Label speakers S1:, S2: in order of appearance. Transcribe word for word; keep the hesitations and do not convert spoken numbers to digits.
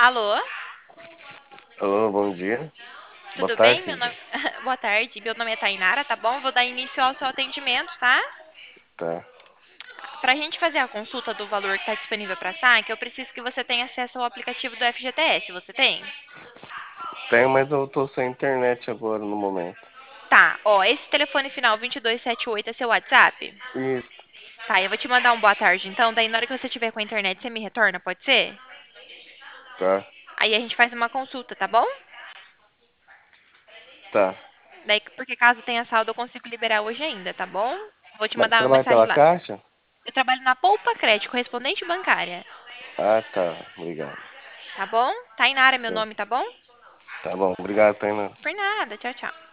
S1: Alô?
S2: Alô, bom dia. Boa
S1: Tudo bem? Meu
S2: tarde.
S1: nome... Boa tarde, meu nome é Tainara, tá bom? Vou dar início ao seu atendimento, tá?
S2: Tá.
S1: Pra gente fazer a consulta do valor que tá disponível pra saque, eu preciso que você tenha acesso ao aplicativo do F G T S. Você tem?
S2: Tenho, mas eu tô sem internet agora no momento.
S1: Tá, ó, esse telefone final vinte e dois setenta e oito é seu WhatsApp?
S2: Isso,
S1: Tá, eu vou te mandar um boa tarde então, daí na hora que você tiver com a internet você me retorna, pode ser?
S2: tá.
S1: Aí a gente faz uma consulta, tá bom?
S2: Tá.
S1: Daí, porque caso tenha saldo eu consigo liberar hoje ainda, tá bom? Vou te
S2: Mas
S1: mandar
S2: você
S1: uma
S2: trabalha
S1: mensagem
S2: pela
S1: lá.
S2: Caixa?
S1: Eu trabalho na Poupa Crédito, correspondente bancária.
S2: Ah, tá. Obrigado.
S1: Tá bom? Tainara é meu
S2: Tá,
S1: nome, tá bom?
S2: tá bom. Obrigado, Tainá.
S1: Por nada, tchau, tchau.